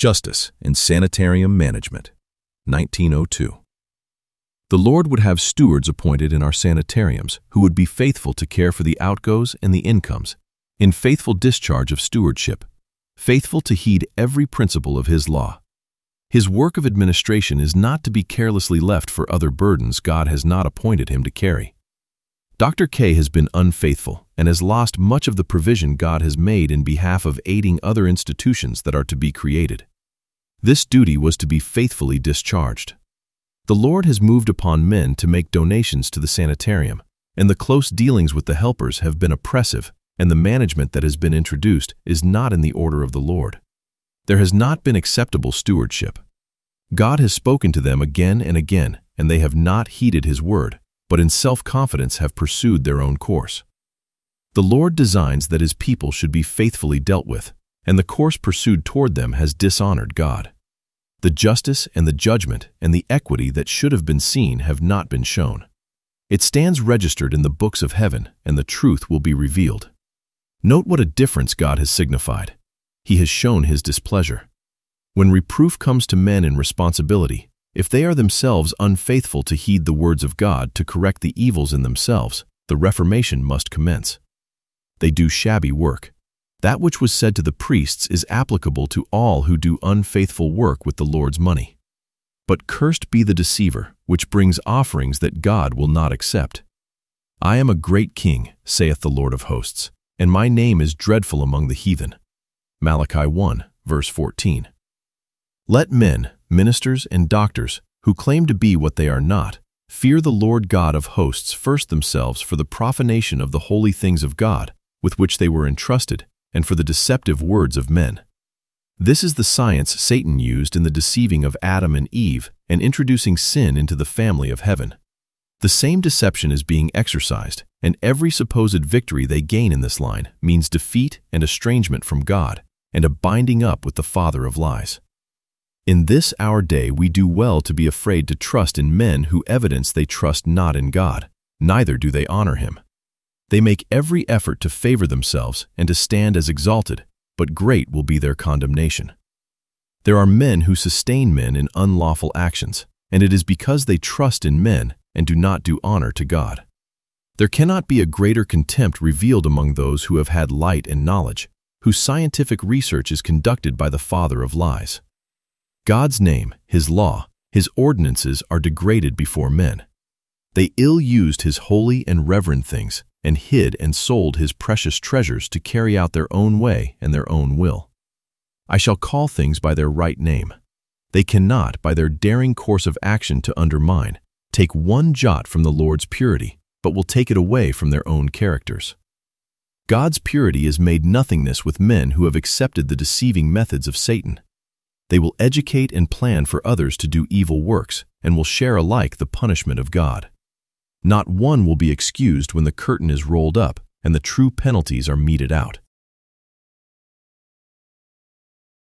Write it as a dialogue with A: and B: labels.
A: Justice and Sanitarium Management, 1902. The Lord would have stewards appointed in our sanitariums who would be faithful to care for the outgoes and the incomes, in faithful discharge of stewardship, faithful to heed every principle of His law. His work of administration is not to be carelessly left for other burdens God has not appointed him to carry. Dr. K has been unfaithful and has lost much of the provision God has made in behalf of aiding other institutions that are to be created. This duty was to be faithfully discharged. The Lord has moved upon men to make donations to the sanitarium, and the close dealings with the helpers have been oppressive, and the management that has been introduced is not in the order of the Lord. There has not been acceptable stewardship. God has spoken to them again and again, and they have not heeded His word, but in self-confidence have pursued their own course. The Lord designs that His people should be faithfully dealt with, and the course pursued toward them has dishonored God. The justice and the judgment and the equity that should have been seen have not been shown. It stands registered in the books of heaven, and the truth will be revealed. Note what a difference God has signified. He has shown His displeasure. When reproof comes to men in responsibility, if they are themselves unfaithful to heed the words of God to correct the evils in themselves, the reformation must commence. They do shabby work. That which was said to the priests is applicable to all who do unfaithful work with the Lord's money. But cursed be the deceiver, which brings offerings that God will not accept. I am a great king, saith the Lord of hosts, and my name is dreadful among the heathen. Malachi 1, verse 14. Let men, ministers, and doctors, who claim to be what they are not, fear the Lord God of hosts first themselves for the profanation of the holy things of God, with which they were entrusted, and for the deceptive words of men. This is the science Satan used in the deceiving of Adam and Eve and introducing sin into the family of heaven. The same deception is being exercised, and every supposed victory they gain in this line means defeat and estrangement from God, and a binding up with the father of lies. In this our day we do well to be afraid to trust in men who evidence they trust not in God, neither do they honor Him. They make every effort to favor themselves and to stand as exalted, but great will be their condemnation. There are men who sustain men in unlawful actions, and it is because they trust in men and do not do honor to God. There cannot be a greater contempt revealed among those who have had light and knowledge, whose scientific research is conducted by the father of lies. God's name, His law, His ordinances are degraded before men. They ill-used His holy and reverend things, and hid and sold His precious treasures to carry out their own way and their own will. I shall call things by their right name. They cannot, by their daring course of action to undermine, take one jot from the Lord's purity, but will take it away from their own characters. God's purity is made nothingness with men who have accepted the deceiving methods of Satan. They will educate and plan for others to do evil works, and will share alike the punishment of God. Not one will be excused when the curtain is rolled up and the true penalties are meted out.